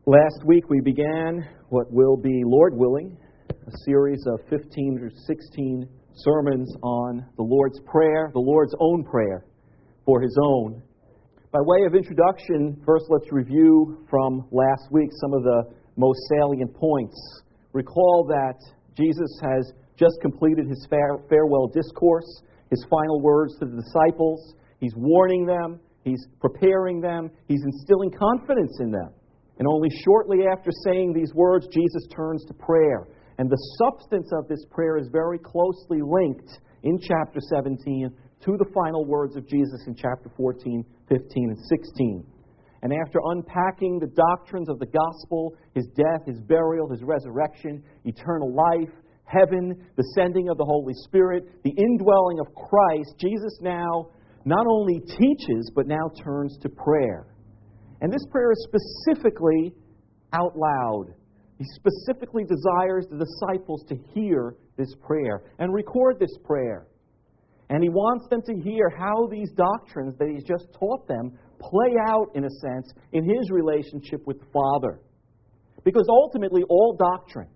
Last week we began what will be, Lord willing, a series of 15 or 16 sermons on the Lord's Prayer, the Lord's own prayer for His own. By way of introduction, first let's review from last week some of the most salient points. Recall that Jesus has just completed His farewell discourse, His final words to the disciples. He's warning them, He's preparing them, He's instilling confidence in them. And only shortly after saying these words, Jesus turns to prayer. And the substance of this prayer is very closely linked in chapter 17 to the final words of Jesus in chapter 14, 15, and 16. And after unpacking the doctrines of the gospel, His death, His burial, His resurrection, eternal life, heaven, the sending of the Holy Spirit, the indwelling of Christ, Jesus now not only teaches, but now turns to prayer. And this prayer is specifically out loud. He specifically desires the disciples to hear this prayer and record this prayer. And He wants them to hear how these doctrines that He's just taught them play out, in a sense, in His relationship with the Father. Because ultimately, all doctrine,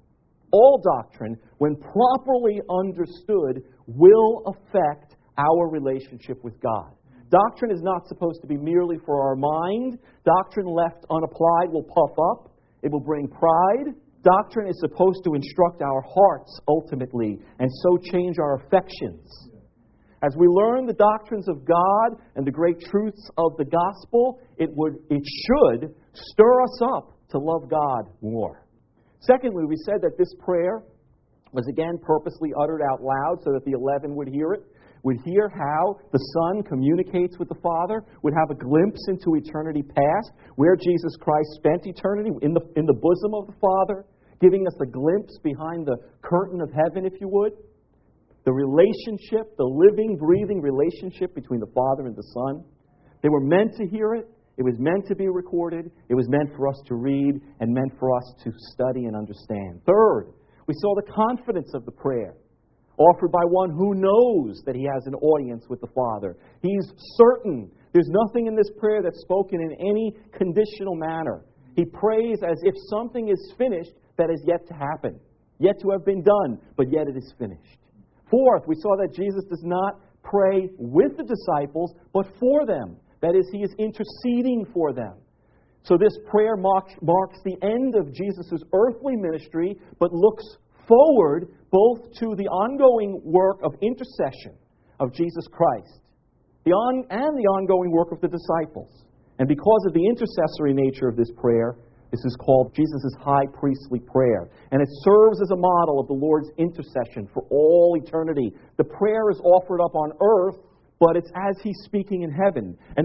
when properly understood, will affect our relationship with God. Doctrine is not supposed to be merely for our mind. Doctrine left unapplied will puff up. It will bring pride. Doctrine is supposed to instruct our hearts ultimately, and so change our affections. As we learn the doctrines of God and the great truths of the gospel, it should stir us up to love God more. Secondly, we said that this prayer was again purposely uttered out loud so that the 11 would hear it. Would hear how the Son communicates with the Father, would have a glimpse into eternity past, where Jesus Christ spent eternity, in the bosom of the Father, giving us a glimpse behind the curtain of heaven, if you would. The relationship, the living, breathing relationship between the Father and the Son. They were meant to hear it. It was meant to be recorded. It was meant for us to read and meant for us to study and understand. Third, we saw the confidence of the prayer, offered by one who knows that he has an audience with the Father. He's certain. There's nothing in this prayer that's spoken in any conditional manner. He prays as if something is finished that is yet to happen, yet to have been done, but yet it is finished. Fourth, we saw that Jesus does not pray with the disciples, but for them. That is, He is interceding for them. So this prayer marks the end of Jesus' earthly ministry, but looks forward both to the ongoing work of intercession of Jesus Christ and the ongoing work of the disciples. And because of the intercessory nature of this prayer, this is called Jesus' high priestly prayer. And it serves as a model of the Lord's intercession for all eternity. The prayer is offered up on earth, but it's as He's speaking in heaven. And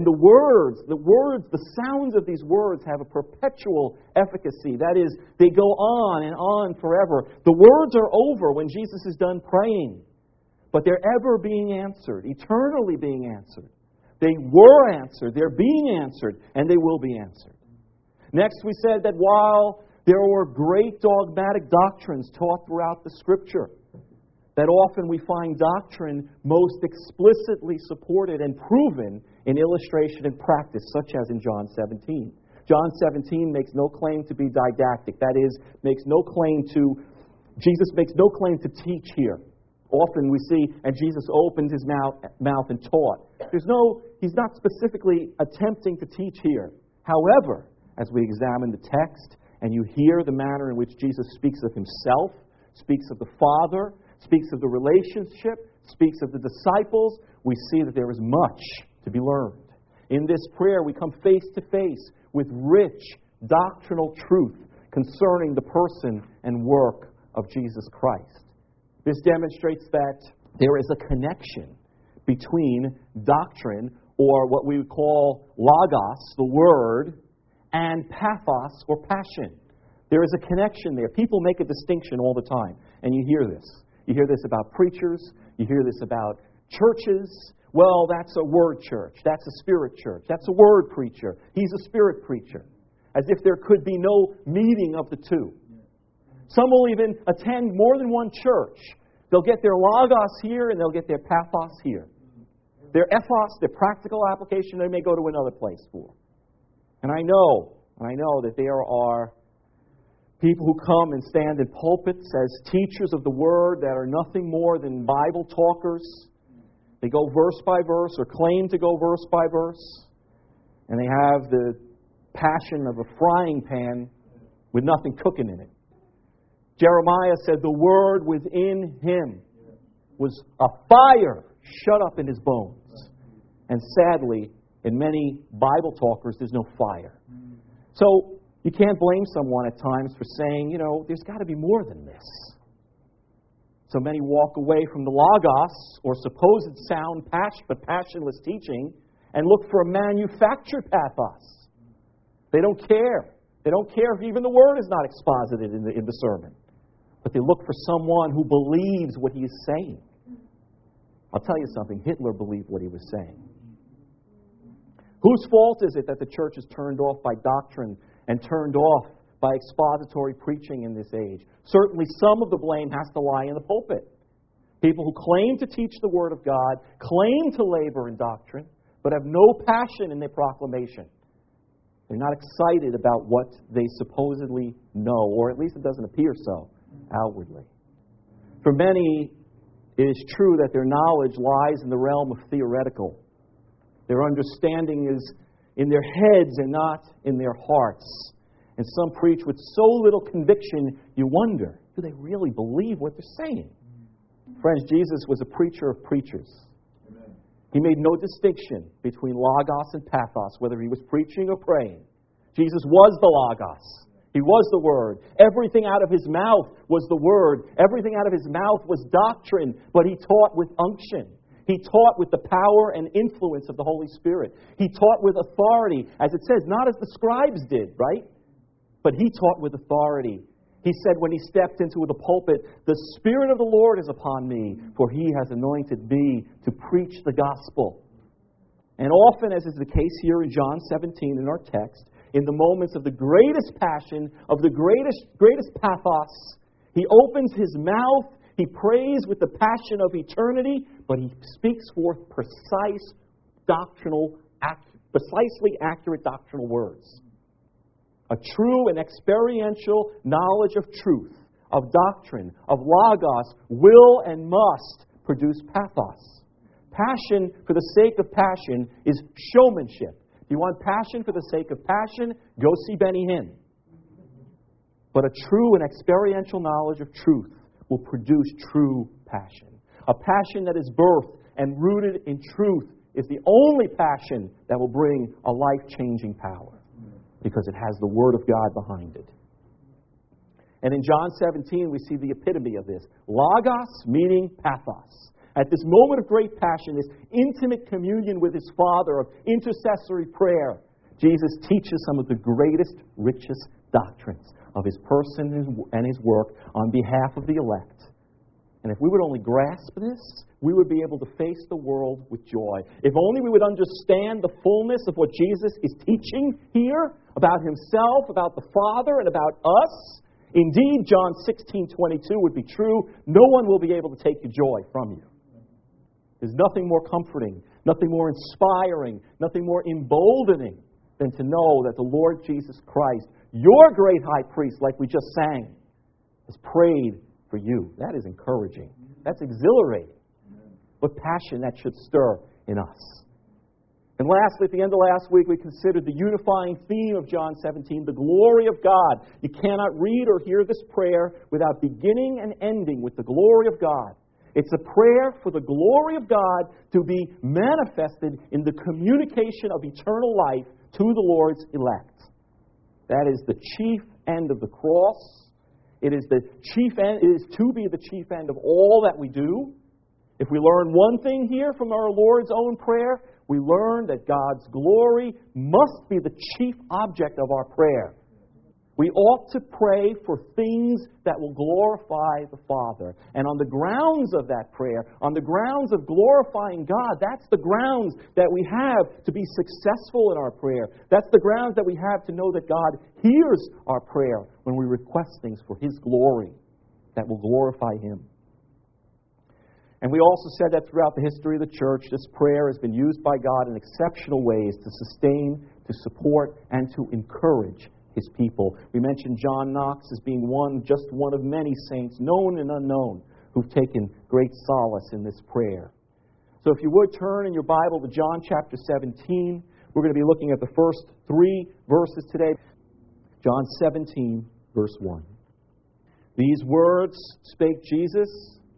the sounds of these words have a perpetual efficacy. That is, they go on and on forever. The words are over when Jesus is done praying, but they're ever being answered, eternally being answered. They were answered, they're being answered, and they will be answered. Next, we said that while there were great dogmatic doctrines taught throughout the Scripture, that often we find doctrine most explicitly supported and proven in illustration and practice, such as in John 17. John 17 makes no claim to be didactic. That is, Jesus makes no claim to teach here. Often we see, and Jesus opened His mouth and taught. He's not specifically attempting to teach here. However, as we examine the text, and you hear the manner in which Jesus speaks of Himself, speaks of the Father, speaks of the relationship, speaks of the disciples, we see that there is much to be learned. In this prayer, we come face to face with rich doctrinal truth concerning the person and work of Jesus Christ. This demonstrates that there is a connection between doctrine, or what we would call logos, the word, and pathos, or passion. There is a connection there. People make a distinction all the time, and you hear this. You hear this about preachers. You hear this about churches. Well, that's a word church. That's a spirit church. That's a word preacher. He's a spirit preacher. As if there could be no meeting of the two. Some will even attend more than one church. They'll get their logos here and they'll get their pathos here. Their ethos, their practical application, they may go to another place for. And I know that there are People who come and stand in pulpits as teachers of the Word that are nothing more than Bible talkers. They go verse by verse or claim to go verse by verse. And they have the passion of a frying pan with nothing cooking in it. Jeremiah said the Word within him was a fire shut up in his bones. And sadly, in many Bible talkers, there's no fire. So you can't blame someone at times for saying, there's got to be more than this. So many walk away from the Logos, or supposed sound but passionless teaching, and look for a manufactured pathos. They don't care. They don't care if even the Word is not exposited in the sermon. But they look for someone who believes what he is saying. I'll tell you something. Hitler believed what he was saying. Whose fault is it that the church is turned off by doctrine and turned off by expository preaching in this age? Certainly some of the blame has to lie in the pulpit. People who claim to teach the Word of God, claim to labor in doctrine, but have no passion in their proclamation. They're not excited about what they supposedly know, or at least it doesn't appear so outwardly. For many, it is true that their knowledge lies in the realm of theoretical. Their understanding is in their heads and not in their hearts. And some preach with so little conviction, you wonder, do they really believe what they're saying? Friends, Jesus was a preacher of preachers. Amen. He made no distinction between Logos and Pathos, whether he was preaching or praying. Jesus was the Logos. He was the Word. Everything out of his mouth was the Word. Everything out of his mouth was doctrine, but he taught with unction. He taught with the power and influence of the Holy Spirit. He taught with authority, as it says, not as the scribes did, right? But he taught with authority. He said when he stepped into the pulpit, the Spirit of the Lord is upon me, for he has anointed me to preach the gospel. And often, as is the case here in John 17 in our text, in the moments of the greatest passion, of the greatest pathos, he opens his mouth, he prays with the passion of eternity, but he speaks forth precisely accurate doctrinal words. A true and experiential knowledge of truth, of doctrine, of Logos, will and must produce pathos. Passion for the sake of passion is showmanship. If you want passion for the sake of passion, go see Benny Hinn. But a true and experiential knowledge of truth will produce true passion. A passion that is birthed and rooted in truth is the only passion that will bring a life-changing power, because it has the Word of God behind it. And in John 17, we see the epitome of this. Logos meaning pathos. At this moment of great passion, this intimate communion with his Father of intercessory prayer, Jesus teaches some of the greatest, richest doctrines of his person and his work on behalf of the elect. And if we would only grasp this, we would be able to face the world with joy. If only we would understand the fullness of what Jesus is teaching here about himself, about the Father, and about us. Indeed, John 16:22 would be true. No one will be able to take your joy from you. There's nothing more comforting, nothing more inspiring, nothing more emboldening than to know that the Lord Jesus Christ, your great high priest, like we just sang, has prayed for you. That is encouraging. That's exhilarating. What passion that should stir in us. And lastly, at the end of last week, we considered the unifying theme of John 17, the glory of God. You cannot read or hear this prayer without beginning and ending with the glory of God. It's a prayer for the glory of God to be manifested in the communication of eternal life to the Lord's elect. That is the chief end of the cross. It is the chief end. It is to be the chief end of all that we do. If we learn one thing here from our Lord's own prayer, we learn that God's glory must be the chief object of our prayer. We ought to pray for things that will glorify the Father. And on the grounds of that prayer, on the grounds of glorifying God, that's the grounds that we have to be successful in our prayer. That's the grounds that we have to know that God hears our prayer when we request things for His glory that will glorify Him. And we also said that throughout the history of the church, this prayer has been used by God in exceptional ways to sustain, to support, and to encourage His people. We mentioned John Knox as being just one of many saints, known and unknown, who've taken great solace in this prayer. So if you would turn in your Bible to John chapter 17, we're going to be looking at the first 3 verses today. John 17, verse 1. These words spake Jesus,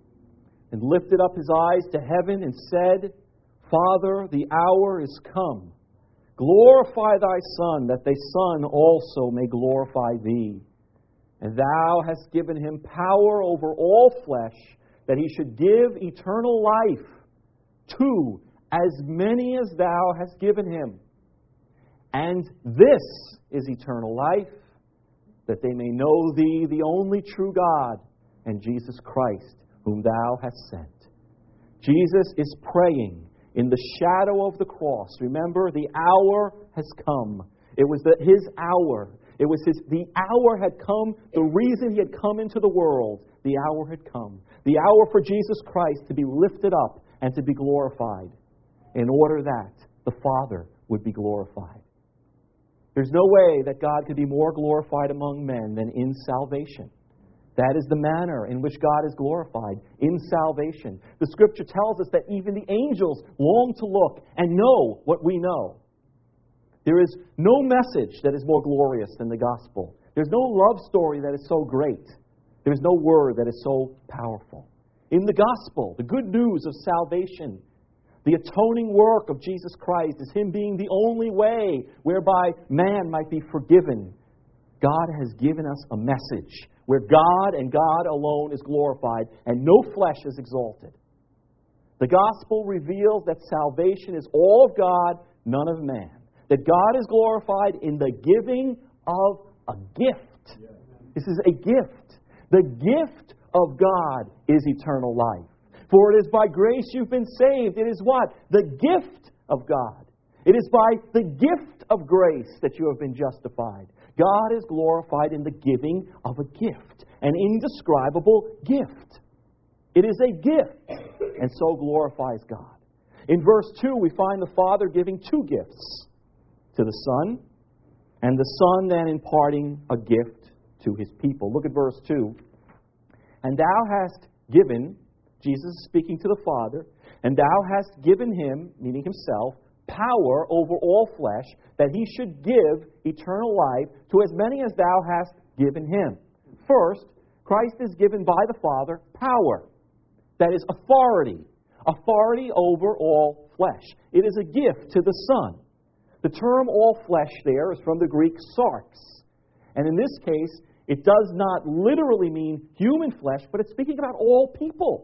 and lifted up his eyes to heaven, and said, Father, the hour is come. Glorify thy Son, that thy Son also may glorify thee. And thou hast given him power over all flesh, that he should give eternal life to as many as thou hast given him. And this is eternal life, that they may know thee, the only true God, and Jesus Christ, whom thou hast sent. Jesus is praying in the shadow of the cross. Remember, the hour has come. It was his hour. It was the hour had come, the reason he had come into the world. The hour had come. The hour for Jesus Christ to be lifted up and to be glorified, in order that the Father would be glorified. There's no way that God could be more glorified among men than in salvation. That is the manner in which God is glorified, in salvation. The Scripture tells us that even the angels long to look and know what we know. There is no message that is more glorious than the gospel. There's no love story that is so great. There is no word that is so powerful. In the gospel, the good news of salvation, the atoning work of Jesus Christ is Him being the only way whereby man might be forgiven. God has given us a message where God and God alone is glorified and no flesh is exalted. The gospel reveals that salvation is all of God, none of man. That God is glorified in the giving of a gift. This is a gift. The gift of God is eternal life. For it is by grace you've been saved. It is what? The gift of God. It is by the gift of grace that you have been justified. God is glorified in the giving of a gift, an indescribable gift. It is a gift, and so glorifies God. In verse 2, we find the Father giving 2 gifts to the Son, and the Son then imparting a gift to His people. Look at verse 2. And thou hast given, Jesus is speaking to the Father, and thou hast given Him, meaning Himself, power over all flesh, that He should give eternal life to as many as thou hast given Him. First, Christ is given by the Father power. That is authority. Authority over all flesh. It is a gift to the Son. The term all flesh there is from the Greek sarx. And in this case, it does not literally mean human flesh, but it's speaking about all people.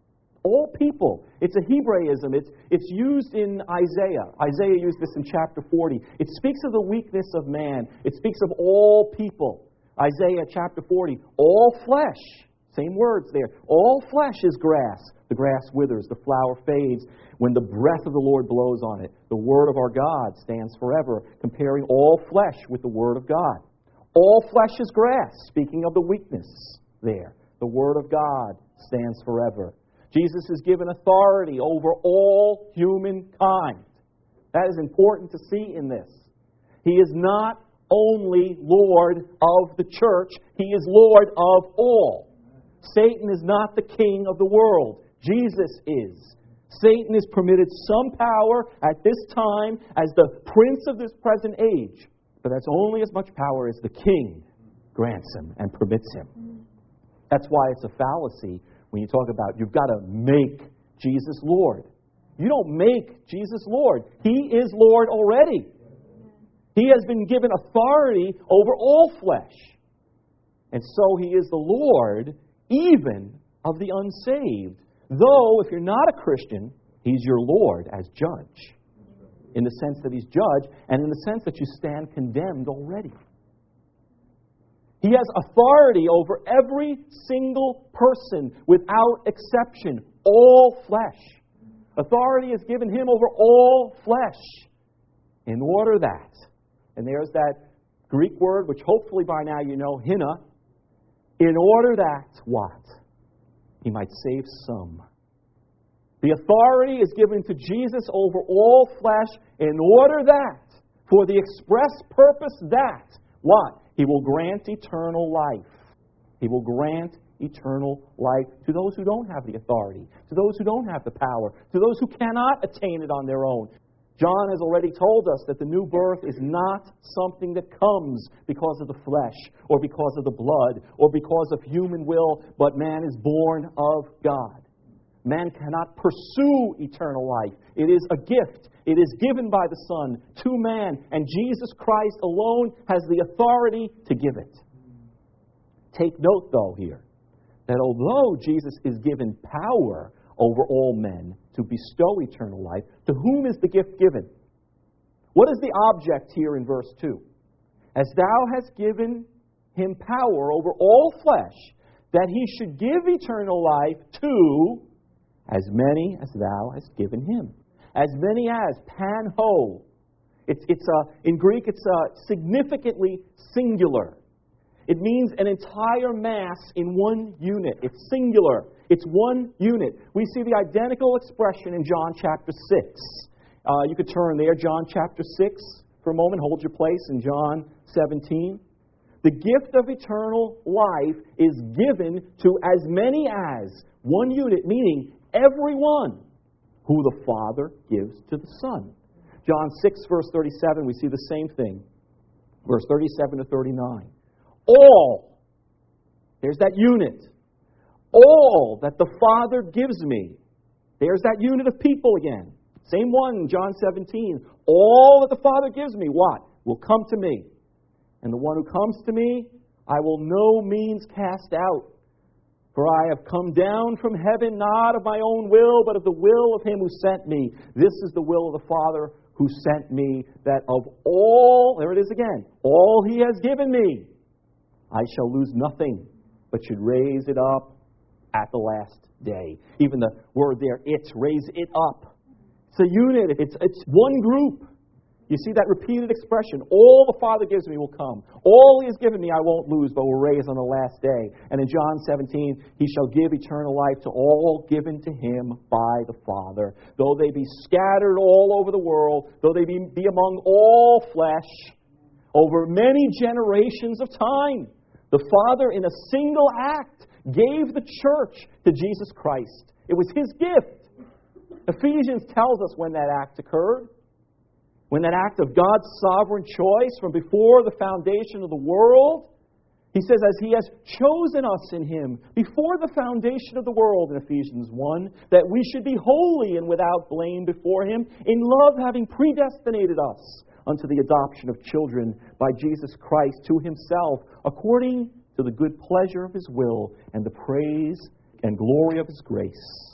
All people. It's a Hebraism. It's used in Isaiah. Isaiah used this in chapter 40. It speaks of the weakness of man. It speaks of all people. Isaiah chapter 40. All flesh. Same words there. All flesh is grass. The grass withers. The flower fades when the breath of the Lord blows on it. The word of our God stands forever, comparing all flesh with the word of God. All flesh is grass, speaking of the weakness there. The word of God stands forever. Jesus is given authority over all humankind. That is important to see in this. He is not only Lord of the church, He is Lord of all. Satan is not the king of the world. Jesus is. Satan is permitted some power at this time as the prince of this present age, but that's only as much power as the king grants him and permits him. That's why it's a fallacy when you talk about you've got to make Jesus Lord. You don't make Jesus Lord. He is Lord already. He has been given authority over all flesh. And so He is the Lord even of the unsaved. Though, if you're not a Christian, He's your Lord as judge. In the sense that He's judge, and in the sense that you stand condemned already. He has authority over every single person without exception. All flesh. Authority is given Him over all flesh. In order that, and there's that Greek word, which hopefully by now you know, hina. In order that, what? He might save some. The authority is given to Jesus over all flesh in order that, for the express purpose that, What? He will grant eternal life. He will grant eternal life to those who don't have the authority, to those who don't have the power, to those who cannot attain it on their own. John has already told us that the new birth is not something that comes because of the flesh or because of the blood or because of human will, but man is born of God. Man cannot pursue eternal life. It is a gift. It is given by the Son to man, and Jesus Christ alone has the authority to give it. Take note, though, here, that although Jesus is given power over all men to bestow eternal life, to whom is the gift given? What is the object here in verse 2? As thou hast given him power over all flesh, that he should give eternal life to as many as thou hast given him. As many as, panho. In Greek, it's significantly singular. It means an entire mass in one unit. It's singular. It's one unit. We see the identical expression in John chapter 6. You could turn there, John chapter 6 for a moment. Hold your place in John 17. The gift of eternal life is given to as many as, one unit, meaning everyone who the Father gives to the Son. John 6, verse 37, we see the same thing. Verse 37 to 39. All, there's that unit. All that the Father gives me. There's that unit of people again. Same one in John 17. All that the Father gives me, what? Will come to me. And the one who comes to me, I will no means cast out. For I have come down from heaven, not of my own will, but of the will of him who sent me. This is the will of the Father who sent me, that of all, there it is again, all he has given me, I shall lose nothing, but should raise it up at the last day. Even the word there, raise it up. It's a unit. It's one group. You see that repeated expression. All the Father gives me will come. All he has given me I won't lose, but will raise on the last day. And in John 17, he shall give eternal life to all given to him by the Father. Though they be scattered all over the world, though they be among all flesh, over many generations of time, the Father in a single act gave the church to Jesus Christ. It was his gift. Ephesians tells us when that act occurred. When that act of God's sovereign choice from before the foundation of the world, he says, as he has chosen us in him before the foundation of the world, in Ephesians 1, that we should be holy and without blame before him, in love having predestinated us unto the adoption of children by Jesus Christ to himself, according to the good pleasure of his will and the praise and glory of his grace.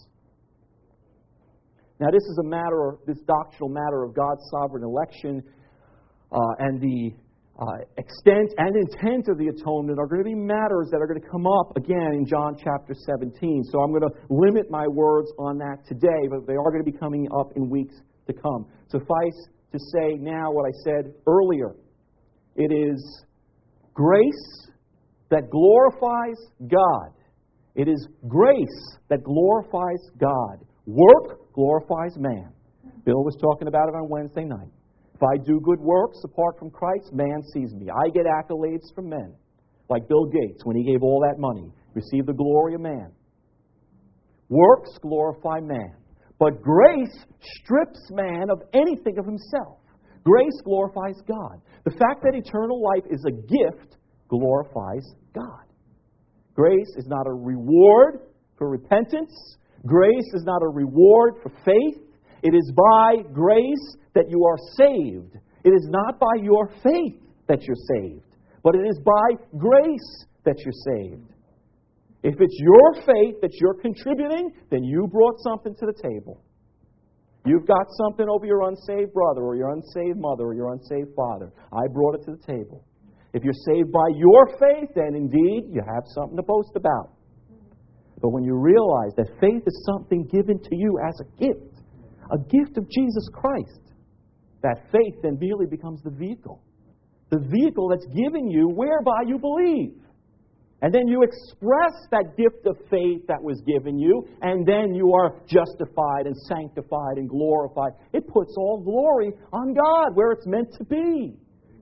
Now, this is this doctrinal matter of God's sovereign election and the extent and intent of the atonement are going to be matters that are going to come up again in John chapter 17. So I'm going to limit my words on that today, but they are going to be coming up in weeks to come. Suffice to say now what I said earlier. It is grace that glorifies God. It is grace that glorifies God. Work glorifies man. Bill was talking about it on Wednesday night. If I do good works apart from Christ, man sees me. I get accolades from men. Like Bill Gates, when he gave all that money, received the glory of man. Works glorify man. But grace strips man of anything of himself. Grace glorifies God. The fact that eternal life is a gift glorifies God. Grace is not a reward for repentance. Grace is not a reward for faith. It is by grace that you are saved. It is not by your faith that you're saved, but it is by grace that you're saved. If it's your faith that you're contributing, then you brought something to the table. You've got something over your unsaved brother or your unsaved mother or your unsaved father. I brought it to the table. If you're saved by your faith, then indeed you have something to boast about. But when you realize that faith is something given to you as a gift of Jesus Christ, that faith then merely becomes the vehicle that's given you whereby you believe. And then you express that gift of faith that was given you, and then you are justified and sanctified and glorified. It puts all glory on God where it's meant to be.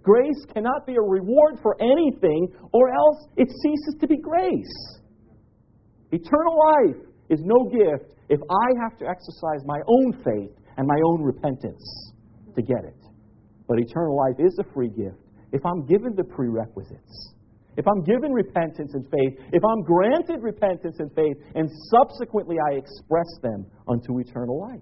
Grace cannot be a reward for anything, or else it ceases to be grace. Eternal life is no gift if I have to exercise my own faith and my own repentance to get it. But eternal life is a free gift if I'm given the prerequisites. If I'm given repentance and faith, if I'm granted repentance and faith, and subsequently I express them unto eternal life.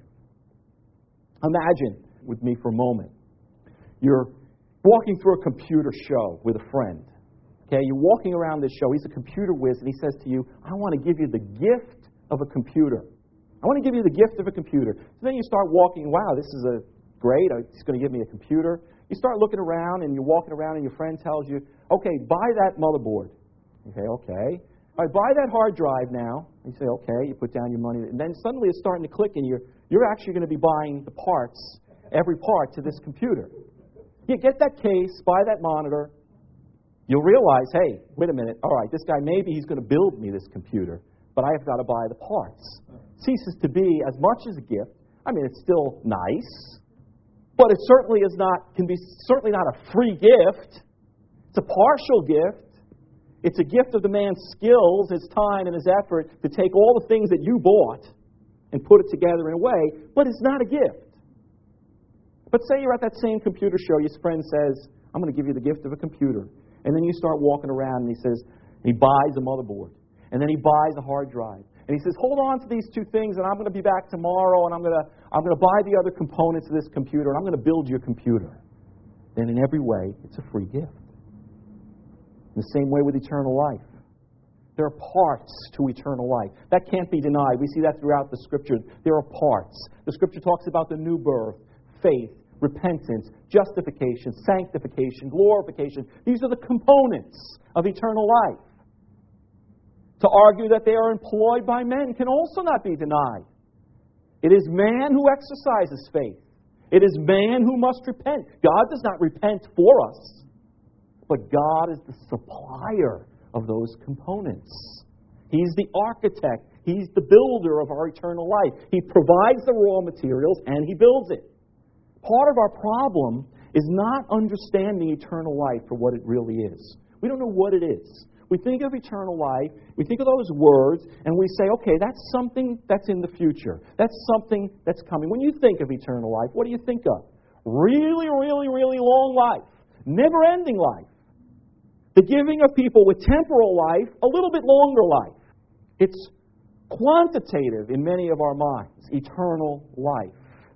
Imagine with me for a moment. You're walking through a computer show with a friend. Okay, you're walking around this show. He's a computer whiz, and he says to you, I want to give you the gift of a computer. I want to give you the gift of a computer. So then you start walking, wow, this is great. He's going to give me a computer. You start looking around, and you're walking around, and your friend tells you, okay, buy that motherboard. You say, okay. All right, buy that hard drive now. You say, okay. You put down your money. And then suddenly it's starting to click, and you're actually going to be buying the parts, every part to this computer. You get that case, buy that monitor. You'll realize, hey, wait a minute. All right, this guy, maybe he's going to build me this computer, but I've got to buy the parts. Ceases to be as much as a gift. I mean, it's still nice, but it certainly can be certainly not a free gift. It's a partial gift. It's a gift of the man's skills, his time, and his effort to take all the things that you bought and put it together in a way, but it's not a gift. But say you're at that same computer show, your friend says, I'm going to give you the gift of a computer. And then you start walking around, and he buys a motherboard. And then he buys a hard drive. And he says, hold on to these two things, and I'm going to be back tomorrow, and I'm going to buy the other components of this computer, and I'm going to build you a computer. Then in every way, it's a free gift. In the same way with eternal life. There are parts to eternal life. That can't be denied. We see that throughout the Scripture. There are parts. The Scripture talks about the new birth, faith, repentance, justification, sanctification, glorification. These are the components of eternal life. To argue that they are employed by men can also not be denied. It is man who exercises faith. It is man who must repent. God does not repent for us, but God is the supplier of those components. He's the architect. He's the builder of our eternal life. He provides the raw materials and He builds it. Part of our problem is not understanding eternal life for what it really is. We don't know what it is. We think of eternal life, we think of those words, and we say, okay, that's something that's in the future. That's something that's coming. When you think of eternal life, what do you think of? Really, really, really long life. Never-ending life. The giving of people with temporal life, a little bit longer life. It's quantitative in many of our minds, eternal life.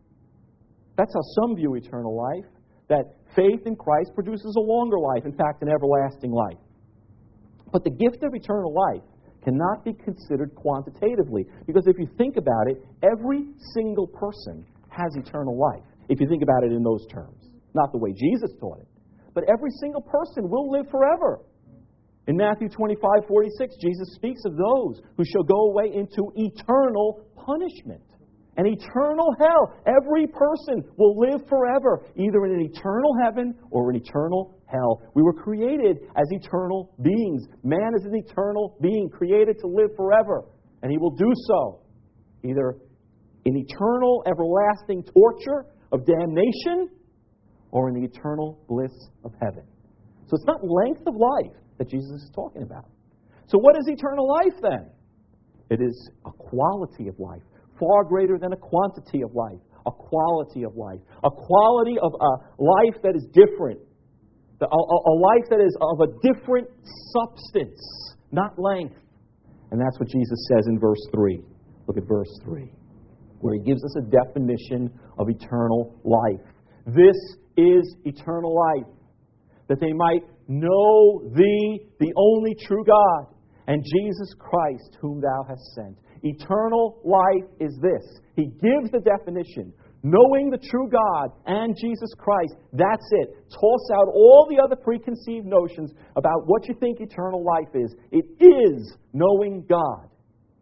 That's how some view eternal life, that faith in Christ produces a longer life, in fact, an everlasting life. But the gift of eternal life cannot be considered quantitatively, because if you think about it, every single person has eternal life, if you think about it in those terms. Not the way Jesus taught it, but every single person will live forever. In Matthew 25:46, Jesus speaks of those who shall go away into eternal punishment. An eternal hell. Every person will live forever, either in an eternal heaven or an eternal hell. We were created as eternal beings. Man is an eternal being, created to live forever. And he will do so, either in eternal, everlasting torture of damnation or in the eternal bliss of heaven. So it's not length of life that Jesus is talking about. So what is eternal life then? It is a quality of life. Far greater than a quantity of life, a quality of life, a quality of a life that is different, a life that is of a different substance, not length. And that's what Jesus says in verse 3. Look at verse 3, where He gives us a definition of eternal life. This is eternal life, that they might know Thee, the only true God, and Jesus Christ, whom Thou hast sent. Eternal life is this. He gives the definition. Knowing the true God and Jesus Christ, that's it. Toss out all the other preconceived notions about what you think eternal life is. It is knowing God.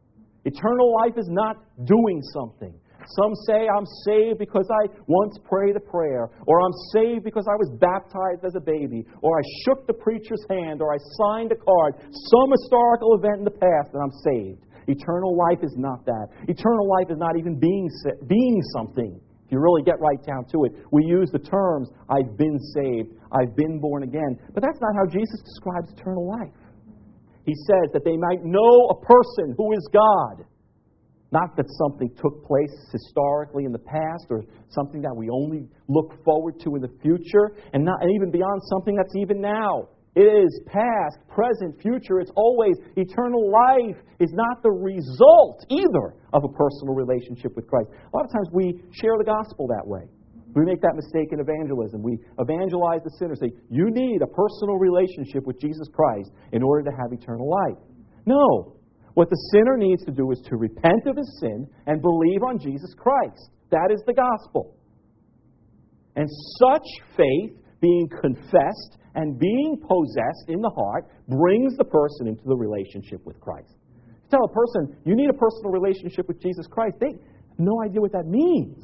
Eternal life is not doing something. Some say, I'm saved because I once prayed a prayer, or I'm saved because I was baptized as a baby, or I shook the preacher's hand, or I signed a card, some historical event in the past, and I'm saved. Eternal life is not that. Eternal life is not even being something. If you really get right down to it, we use the terms, I've been saved, I've been born again. But that's not how Jesus describes eternal life. He says that they might know a person who is God. Not that something took place historically in the past or something that we only look forward to in the future, and even beyond something that's even now. It is past, present, future. It's always eternal life is not the result either of a personal relationship with Christ. A lot of times we share the gospel that way. We make that mistake in evangelism. We evangelize the sinner, say, you need a personal relationship with Jesus Christ in order to have eternal life. No. What the sinner needs to do is to repent of his sin and believe on Jesus Christ. That is the gospel. And such faith, being confessed and being possessed in the heart, brings the person into the relationship with Christ. You tell a person, you need a personal relationship with Jesus Christ, they have no idea what that means.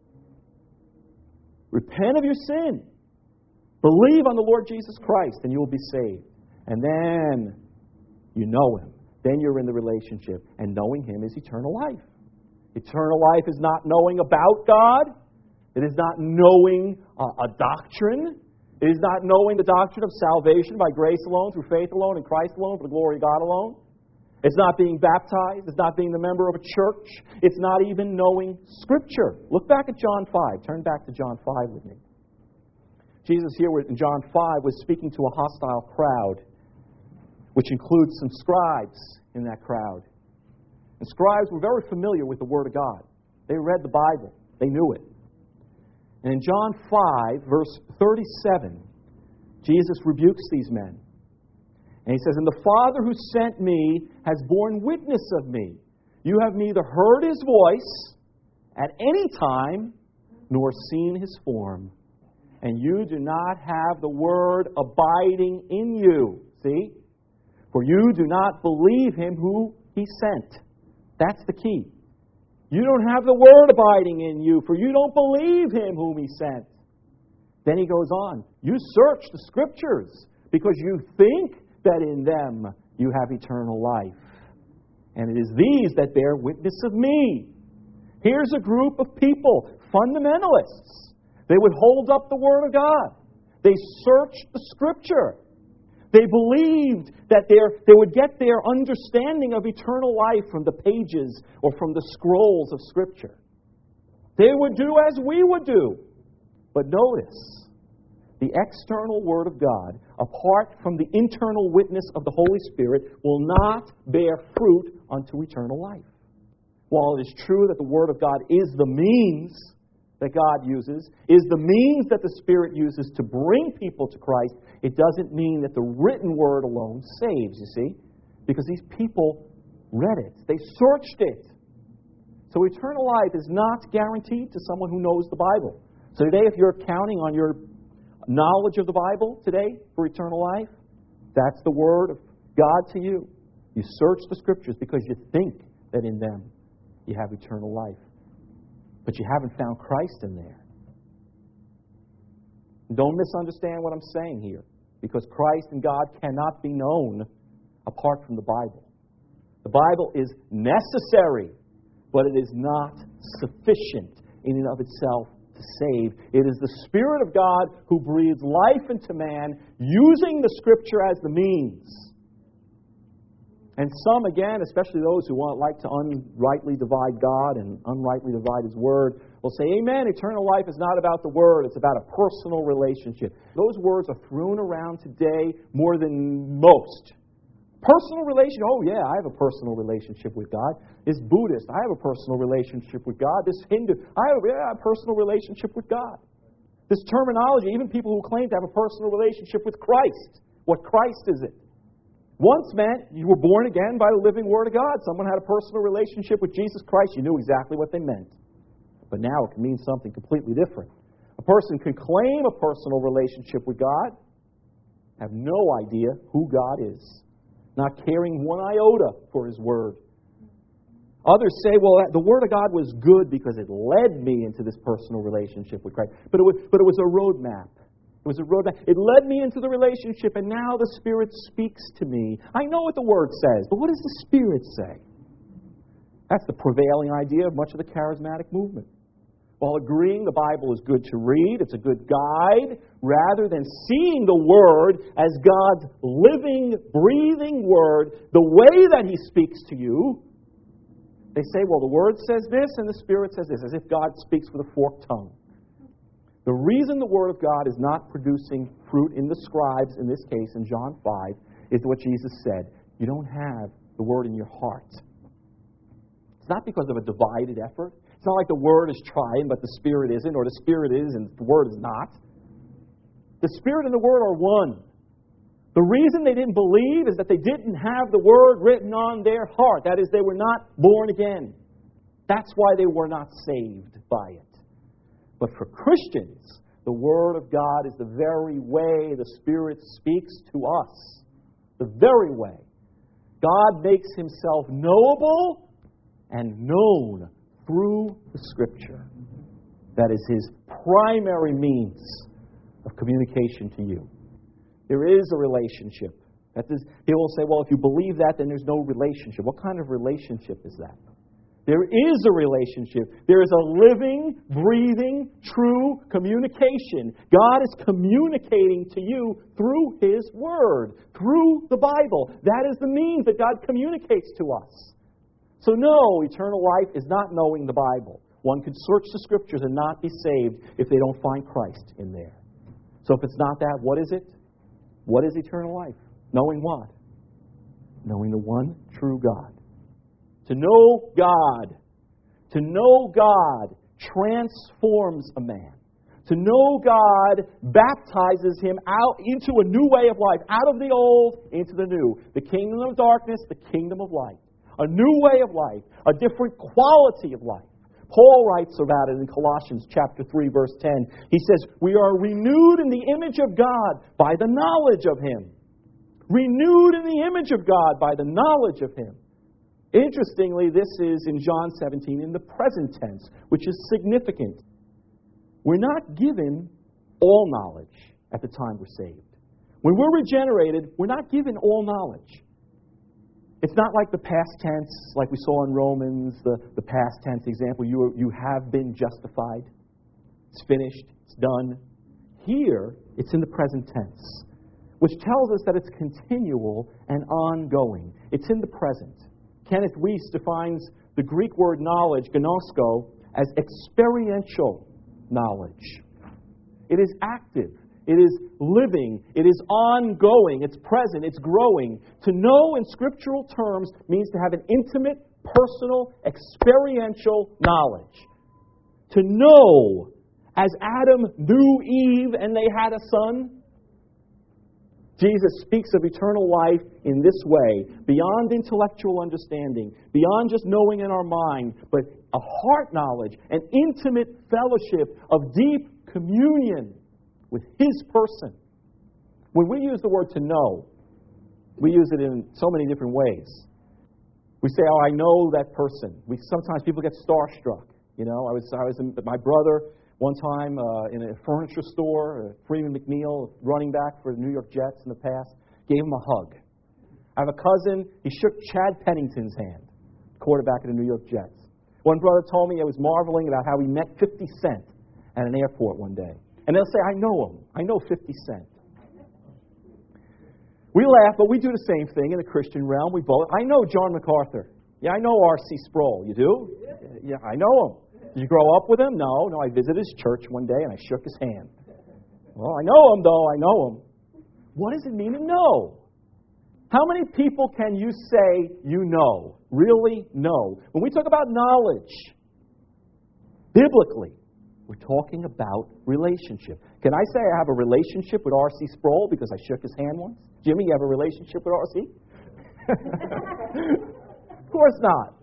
Repent of your sin. Believe on the Lord Jesus Christ and you will be saved. And then you know Him. Then you're in the relationship. And knowing Him is eternal life. Eternal life is not knowing about God. It is not knowing a doctrine. It is not knowing the doctrine of salvation by grace alone, through faith alone, in Christ alone, for the glory of God alone. It's not being baptized. It's not being the member of a church. It's not even knowing Scripture. Look back at John 5. Turn back to John 5 with me. Jesus here in John 5 was speaking to a hostile crowd, which includes some scribes in that crowd. And scribes were very familiar with the Word of God. They read the Bible. They knew it. And in John 5, verse 37, Jesus rebukes these men. And He says, and the Father who sent me has borne witness of me. You have neither heard His voice at any time, nor seen His form. And you do not have the Word abiding in you. See? For you do not believe Him who He sent. That's the key. You don't have the Word abiding in you, for you don't believe Him whom He sent. Then He goes on. You search the Scriptures because you think that in them you have eternal life. And it is these that bear witness of me. Here's a group of people, fundamentalists. They would hold up the Word of God. They searched the Scripture. They believed that they would get their understanding of eternal life from the pages or from the scrolls of Scripture. They would do as we would do. But notice, the external Word of God, apart from the internal witness of the Holy Spirit, will not bear fruit unto eternal life. While it is true that the Word of God is the means that God uses, is the means that the Spirit uses to bring people to Christ, it doesn't mean that the written Word alone saves, you see, because these people read it. They searched it. So eternal life is not guaranteed to someone who knows the Bible. So today, if you're counting on your knowledge of the Bible today for eternal life, that's the Word of God to you. You search the Scriptures because you think that in them you have eternal life. But you haven't found Christ in there. Don't misunderstand what I'm saying here, because Christ and God cannot be known apart from the Bible. The Bible is necessary, but it is not sufficient in and of itself to save. It is the Spirit of God who breathes life into man, using the Scripture as the means. And some, again, especially those who like to unrightly divide God and unrightly divide His Word, will say, amen, eternal life is not about the Word, it's about a personal relationship. Those words are thrown around today more than most. Personal relationship, oh yeah, I have a personal relationship with God. This Buddhist, I have a personal relationship with God. This Hindu, I have a personal relationship with God. This terminology, even people who claim to have a personal relationship with Christ. What Christ is it? Once meant you were born again by the living Word of God. Someone had a personal relationship with Jesus Christ. You knew exactly what they meant. But now it can mean something completely different. A person can claim a personal relationship with God, have no idea who God is, not caring one iota for His Word. Others say, well, the Word of God was good because it led me into this personal relationship with Christ. But it was a roadmap. It was a roadmap. It led me into the relationship, and now the Spirit speaks to me. I know what the Word says, but what does the Spirit say? That's the prevailing idea of much of the charismatic movement. While agreeing the Bible is good to read, it's a good guide, rather than seeing the Word as God's living, breathing Word, the way that He speaks to you, they say, well, the Word says this and the Spirit says this, as if God speaks with a forked tongue. The reason the Word of God is not producing fruit in the scribes, in this case, in John 5, is what Jesus said. You don't have the Word in your heart. It's not because of a divided effort. It's not like the Word is trying, but the Spirit isn't, or the Spirit is and the Word is not. The Spirit and the Word are one. The reason they didn't believe is that they didn't have the Word written on their heart. That is, they were not born again. That's why they were not saved by it. But for Christians, the Word of God is the very way the Spirit speaks to us. The very way. God makes Himself knowable and known through the Scripture. That is His primary means of communication to you. There is a relationship. People will say, well, if you believe that, then there's no relationship. What kind of relationship is that? There is a relationship. There is a living, breathing, true communication. God is communicating to you through His Word, through the Bible. That is the means that God communicates to us. So no, eternal life is not knowing the Bible. One can search the Scriptures and not be saved if they don't find Christ in there. So if it's not that, what is it? What is eternal life? Knowing what? Knowing the one true God. To know God transforms a man. To know God baptizes him out into a new way of life, out of the old into the new. The kingdom of darkness, the kingdom of light. A new way of life, a different quality of life. Paul writes about it in Colossians chapter 3, verse 10. He says, we are renewed in the image of God by the knowledge of Him. Renewed in the image of God by the knowledge of Him. Interestingly, this is in John 17 in the present tense, which is significant. We're not given all knowledge at the time we're saved. When we're regenerated, we're not given all knowledge. It's not like the past tense, like we saw in Romans, the past tense example. You have been justified. It's finished. It's done. Here, it's in the present tense, which tells us that it's continual and ongoing. It's in the present. Kenneth Weiss defines the Greek word knowledge, gnosko, as experiential knowledge. It is active. It is living. It is ongoing. It's present. It's growing. To know in scriptural terms means to have an intimate, personal, experiential knowledge. To know, as Adam knew Eve and they had a son, Jesus speaks of eternal life in this way, beyond intellectual understanding, beyond just knowing in our mind, but a heart knowledge, an intimate fellowship of deep communion with His person. When we use the word to know, we use it in so many different ways. We say, oh, I know that person. Sometimes people get starstruck. You know, I was with my brother one time in a furniture store, Freeman McNeil, running back for the New York Jets in the past, gave him a hug. I have a cousin, he shook Chad Pennington's hand, quarterback of the New York Jets. One brother told me, I was marveling about how he met 50 Cent at an airport one day. And they'll say, I know him. I know 50 Cent. We laugh, but we do the same thing in the Christian realm. I know John MacArthur. Yeah, I know R.C. Sproul. You do? Yeah, I know him. Did you grow up with him? No, I visited his church one day and I shook his hand. Well, I know him, though. I know him. What does it mean to know? How many people can you say you know? Really know? When we talk about knowledge, biblically, we're talking about relationship. Can I say I have a relationship with R.C. Sproul because I shook his hand once? Jimmy, you have a relationship with R.C.? Of course not.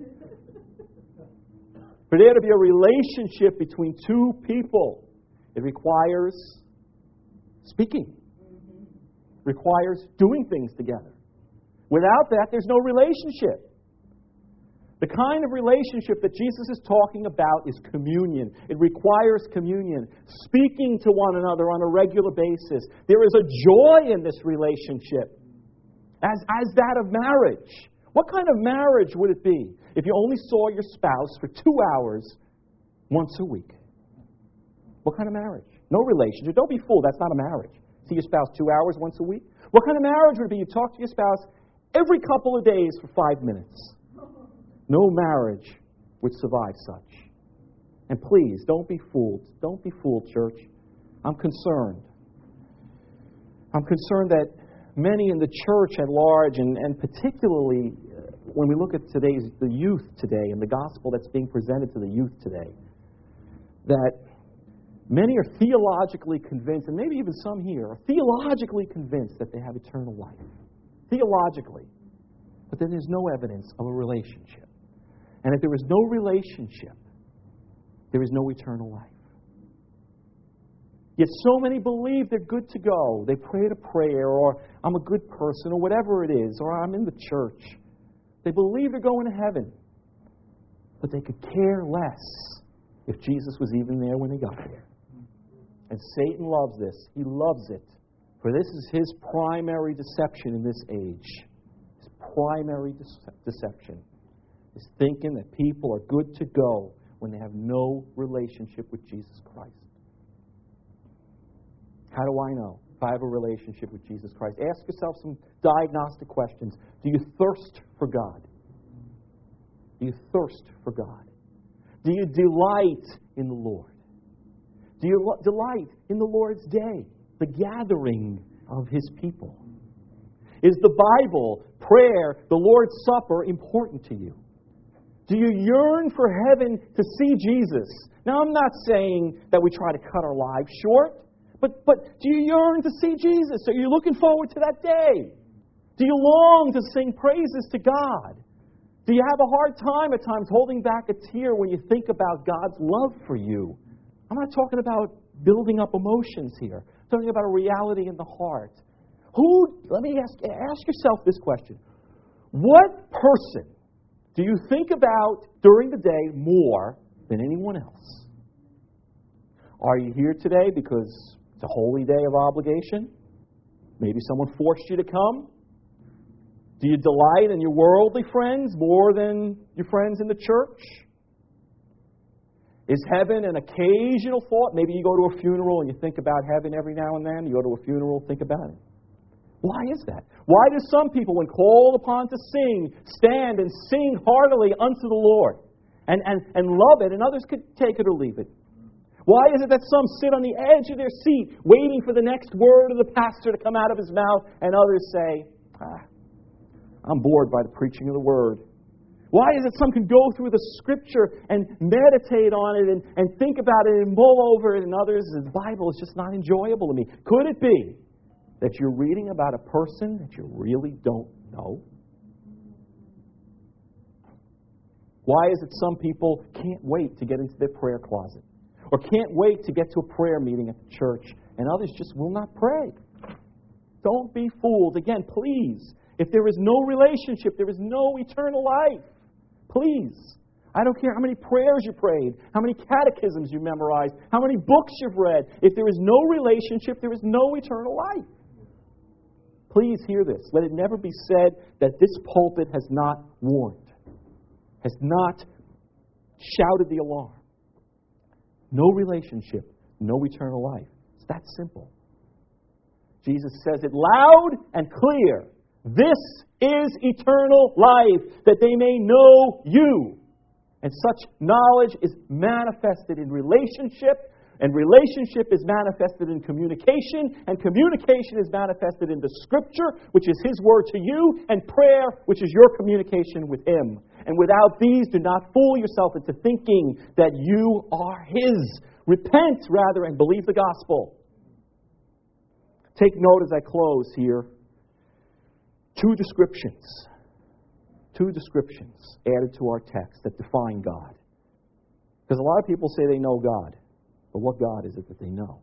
For there to be a relationship between two people, it requires speaking. It requires doing things together. Without that, there's no relationship. The kind of relationship that Jesus is talking about is communion. It requires communion, speaking to one another on a regular basis. There is a joy in this relationship, as that of marriage. What kind of marriage would it be if you only saw your spouse for 2 hours once a week. What kind of marriage? No relationship. Don't be fooled. That's not a marriage. See your spouse 2 hours once a week? What kind of marriage would it be? You talk to your spouse every couple of days for 5 minutes. No marriage would survive such. And please, don't be fooled. Don't be fooled, church. I'm concerned. I'm concerned that many in the church at large, and particularly when we look at the youth today and the gospel that's being presented to the youth today, that many are theologically convinced, and maybe even some here are theologically convinced that they have eternal life. Theologically. But then there's no evidence of a relationship. And if there is no relationship, there is no eternal life. Yet so many believe they're good to go. They prayed a prayer, or I'm a good person, or whatever it is, or I'm in the church. They believe they're going to heaven. But they could care less if Jesus was even there when they got there. And Satan loves this. He loves it. For this is his primary deception in this age. His primary deception is thinking that people are good to go when they have no relationship with Jesus Christ. How do I know if I have a relationship with Jesus Christ? Ask yourself some diagnostic questions. Do you thirst for God? Do you thirst for God? Do you delight in the Lord? Do you delight in the Lord's day, the gathering of His people? Is the Bible, prayer, the Lord's Supper important to you? Do you yearn for heaven to see Jesus? Now, I'm not saying that we try to cut our lives short, but do you yearn to see Jesus? Are you looking forward to that day? Do you long to sing praises to God? Do you have a hard time at times holding back a tear when you think about God's love for you? I'm not talking about building up emotions here. I'm talking about a reality in the heart. Let me ask yourself this question. What person do you think about during the day more than anyone else? Are you here today because it's a holy day of obligation? Maybe someone forced you to come? Do you delight in your worldly friends more than your friends in the church? Is heaven an occasional thought? Maybe you go to a funeral and you think about heaven every now and then. You go to a funeral, think about it. Why is that? Why do some people, when called upon to sing, stand and sing heartily unto the Lord and love it, and others could take it or leave it? Why is it that some sit on the edge of their seat waiting for the next word of the pastor to come out of his mouth, and others say, I'm bored by the preaching of the word? Why is it some can go through the Scripture and meditate on it and think about it and mull over it, and others, the Bible is just not enjoyable to me? Could it be that you're reading about a person that you really don't know? Why is it some people can't wait to get into their prayer closet, or can't wait to get to a prayer meeting at the church, and others just will not pray? Don't be fooled. Again, please, if there is no relationship, there is no eternal life. Please. I don't care how many prayers you prayed, how many catechisms you memorized, how many books you've read. If there is no relationship, there is no eternal life. Please hear this. Let it never be said that this pulpit has not warned, has not shouted the alarm. No relationship, no eternal life. It's that simple. Jesus says it loud and clear. This is eternal life, that they may know you. And such knowledge is manifested in relationship, and relationship is manifested in communication, and communication is manifested in the Scripture, which is His word to you, and prayer, which is your communication with Him. And without these, do not fool yourself into thinking that you are His. Repent, rather, and believe the gospel. Take note as I close here. Two descriptions added to our text that define God. Because a lot of people say they know God, but what God is it that they know?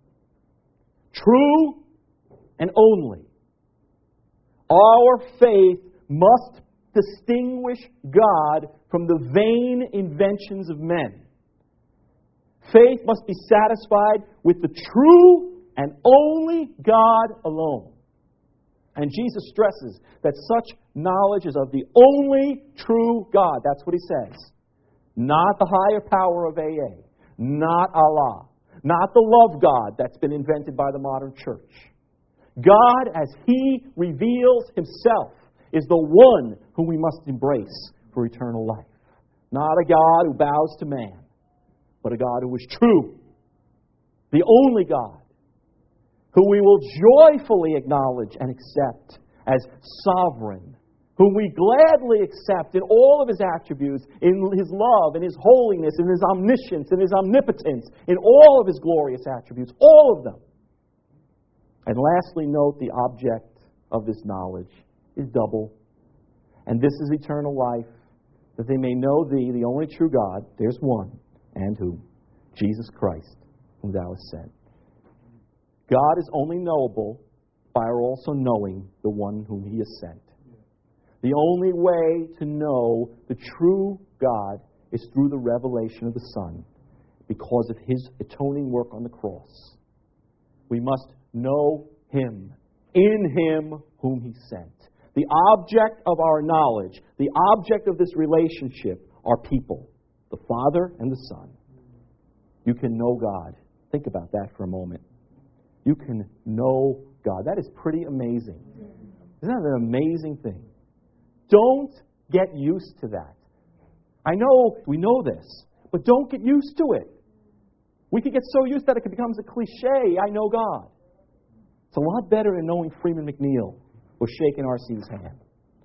True and only. Our faith must distinguish God from the vain inventions of men. Faith must be satisfied with the true and only God alone. And Jesus stresses that such knowledge is of the only true God. That's what He says. Not the higher power of AA. Not Allah. Not the love God that's been invented by the modern church. God, as He reveals Himself, is the one whom we must embrace for eternal life. Not a God who bows to man, but a God who is true. The only God who we will joyfully acknowledge and accept as sovereign, whom we gladly accept in all of His attributes, in His love, in His holiness, in His omniscience, in His omnipotence, in all of His glorious attributes, all of them. And lastly, note the object of this knowledge is double. And this is eternal life, that they may know Thee, the only true God, there's one, and who? Jesus Christ, whom Thou hast sent. God is only knowable by our also knowing the one whom He has sent. The only way to know the true God is through the revelation of the Son, because of His atoning work on the cross. We must know Him, in Him whom He sent. The object of our knowledge, the object of this relationship are people, the Father and the Son. You can know God. Think about that for a moment. You can know God. That is pretty amazing. Isn't that an amazing thing? Don't get used to that. I know we know this, but don't get used to it. We could get so used that it becomes a cliche, I know God. It's a lot better than knowing Freeman McNeil or shaking R.C.'s hand.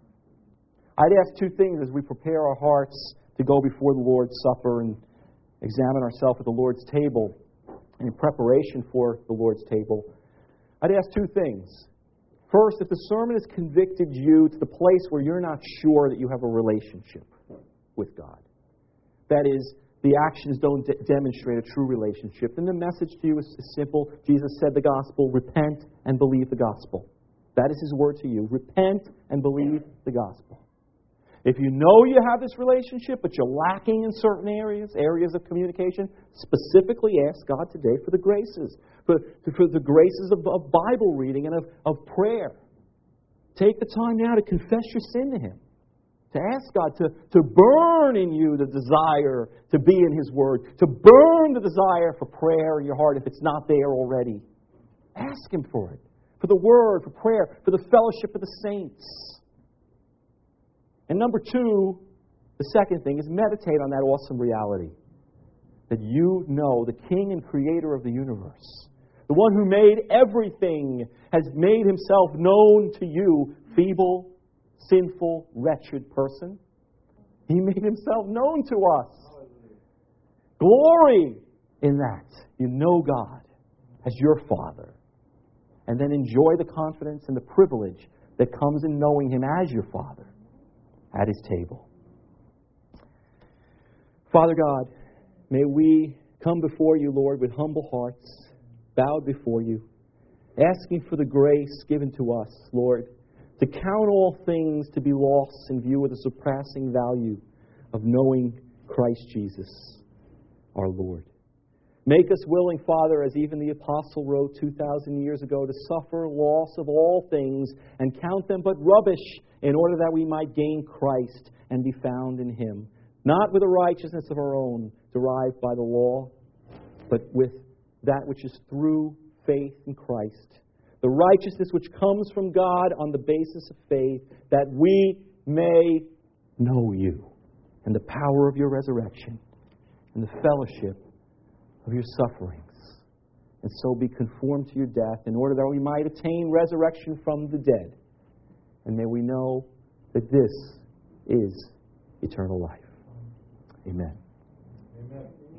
I'd ask two things as we prepare our hearts to go before the Lord's Supper and examine ourselves at the Lord's table and in preparation for the Lord's table. I'd ask two things. First, if the sermon has convicted you to the place where you're not sure that you have a relationship with God, that is, the actions don't demonstrate a true relationship, then the message to you is simple. Jesus said the gospel, repent and believe the gospel. That is His word to you. Repent and believe the gospel. If you know you have this relationship, but you're lacking in certain areas of communication, specifically ask God today for the graces, for the graces of Bible reading and of prayer. Take the time now to confess your sin to Him, to ask God to burn in you the desire to be in His Word, to burn the desire for prayer in your heart if it's not there already. Ask Him for it, for the Word, for prayer, for the fellowship of the saints. And number two, the second thing is meditate on that awesome reality that you know the King and Creator of the universe, the one who made everything, has made Himself known to you, feeble, sinful, wretched person. He made Himself known to us. Glory in that. You know God as your Father. And then enjoy the confidence and the privilege that comes in knowing Him as your Father at His table. Father God, may we come before You, Lord, with humble hearts, bowed before You, asking for the grace given to us, Lord, to count all things to be lost in view of the surpassing value of knowing Christ Jesus, our Lord. Make us willing, Father, as even the Apostle wrote 2,000 years ago, to suffer loss of all things and count them but rubbish in order that we might gain Christ and be found in Him, not with a righteousness of our own derived by the law, but with that which is through faith in Christ, the righteousness which comes from God on the basis of faith, that we may know You and the power of Your resurrection and the fellowship of Your sufferings, and so be conformed to Your death, in order that we might attain resurrection from the dead. And may we know that this is eternal life. Amen. Amen.